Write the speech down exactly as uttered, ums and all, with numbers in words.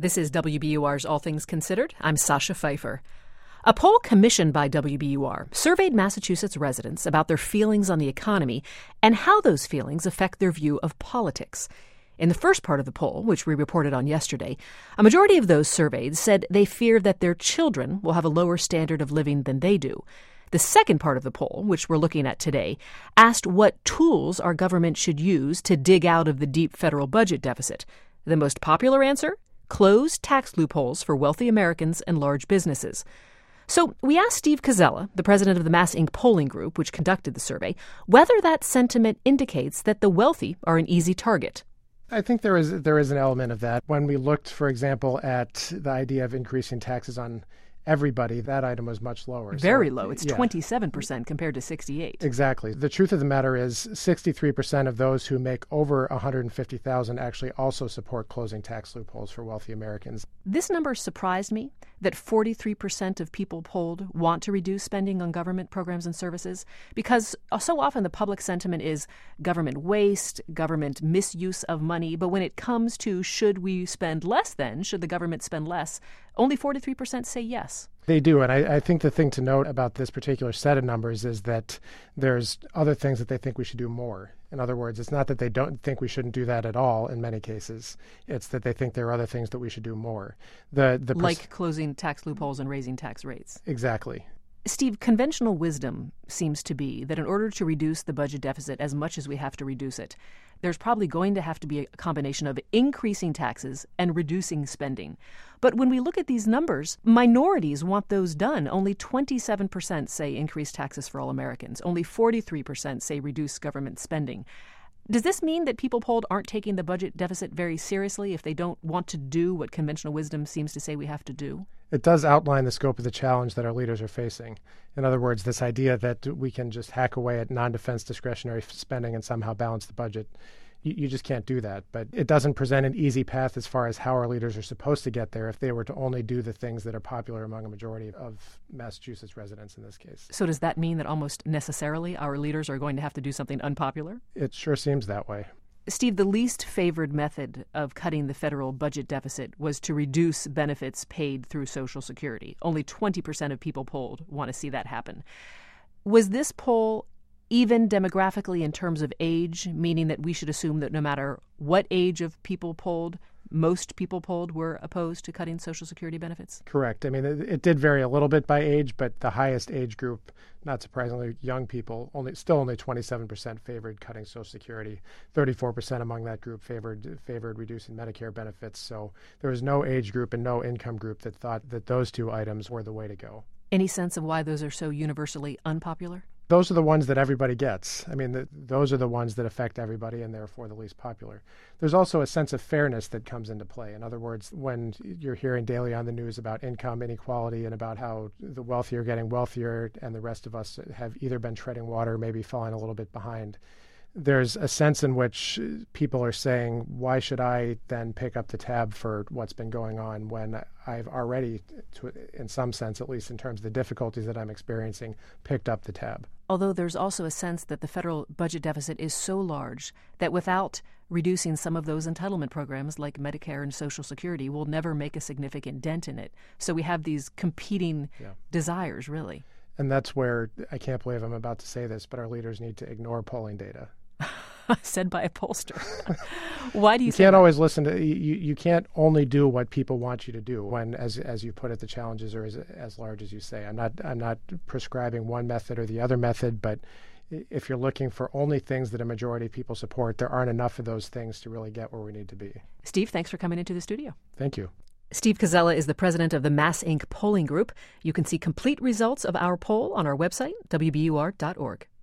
This is W B U R's All Things Considered. I'm Sasha Pfeiffer. A poll commissioned by W B U R surveyed Massachusetts residents about their feelings on the economy and how those feelings affect their view of politics. In the first part of the poll, which we reported on yesterday, a majority of those surveyed said they fear that their children will have a lower standard of living than they do. The second part of the poll, which we're looking at today, asked what tools our government should use to dig out of the deep federal budget deficit. The most popular answer? Close tax loopholes for wealthy Americans and large businesses. So we asked Steve Koczela, the president of the Mass Inc polling group, which conducted the survey, whether that sentiment indicates that the wealthy are an easy target. I think there is there is an element of that. When we looked, for example, at the idea of increasing taxes on everybody, that item was much lower. Very so, low. It's yeah. twenty-seven percent compared to sixty-eight. Exactly. The truth of the matter is sixty-three percent of those who make over one hundred fifty thousand dollars actually also support closing tax loopholes for wealthy Americans. This number surprised me, that forty-three percent of people polled want to reduce spending on government programs and services, because so often the public sentiment is government waste, government misuse of money, but when it comes to should we spend less then, should the government spend less, only forty-three percent say yes. They do, and I, I think the thing to note about this particular set of numbers is that there's other things that they think we should do more. In other words, it's not that they don't think we shouldn't do that at all in many cases. It's that they think there are other things that we should do more. The, the pers- Like closing tax loopholes and raising tax rates. Exactly. Steve, conventional wisdom seems to be that in order to reduce the budget deficit as much as we have to reduce it, there's probably going to have to be a combination of increasing taxes and reducing spending. But when we look at these numbers, minorities want those done. Only twenty-seven percent say increase taxes for all Americans. Only forty-three percent say reduce government spending. Does this mean that people polled aren't taking the budget deficit very seriously if they don't want to do what conventional wisdom seems to say we have to do? It does outline the scope of the challenge that our leaders are facing. In other words, this idea that we can just hack away at non-defense discretionary spending and somehow balance the budget, you, you just can't do that. But it doesn't present an easy path as far as how our leaders are supposed to get there if they were to only do the things that are popular among a majority of Massachusetts residents in this case. So does that mean that almost necessarily our leaders are going to have to do something unpopular? It sure seems that way. Steve, the least favored method of cutting the federal budget deficit was to reduce benefits paid through Social Security. Only twenty percent of people polled want to see that happen. Was this poll even demographically in terms of age, meaning that we should assume that no matter what age of people polled, most people polled were opposed to cutting Social Security benefits? Correct. I mean, it, it did vary a little bit by age, but the highest age group, not surprisingly, young people, only still only twenty-seven percent favored cutting Social Security. thirty-four percent among that group favored favored reducing Medicare benefits. So there was no age group and no income group that thought that those two items were the way to go. Any sense of why those are so universally unpopular? Those are the ones that everybody gets. I mean, the, those are the ones that affect everybody and therefore the least popular. There's also a sense of fairness that comes into play. In other words, when you're hearing daily on the news about income inequality and about how the wealthy are getting wealthier and the rest of us have either been treading water, maybe falling a little bit behind, there's a sense in which people are saying, why should I then pick up the tab for what's been going on when I've already, to, in some sense, at least in terms of the difficulties that I'm experiencing, picked up the tab. Although there's also a sense that the federal budget deficit is so large that without reducing some of those entitlement programs like Medicare and Social Security, we'll never make a significant dent in it. So we have these competing yeah. desires, really. And that's where, I can't believe I'm about to say this, but our leaders need to ignore polling data. Said by a pollster. Why do you, you say can't that? always listen to you, you can't only do what people want you to do when, as as you put it, the challenges are as, as large as you say. I'm not I'm not prescribing one method or the other method, but if you're looking for only things that a majority of people support, there aren't enough of those things to really get where we need to be. Steve, thanks for coming into the studio. Thank you. Steve Koczela is the president of the Mass Inc polling group. You can see complete results of our poll on our website, W B U R dot org.